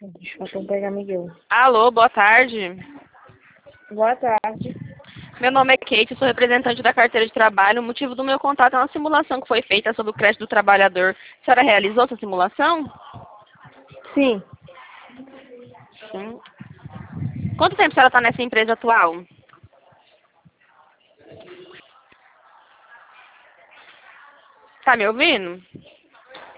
Deixa eu então pegar Miguel. Alô, boa tarde. Boa tarde. Meu nome é Kate, sou representante da carteira de trabalho. O motivo do meu contato é uma simulação que foi feita sobre o crédito do trabalhador. A senhora realizou essa simulação? Sim. Sim. Quanto tempo a senhora está nessa empresa atual? Tá me ouvindo?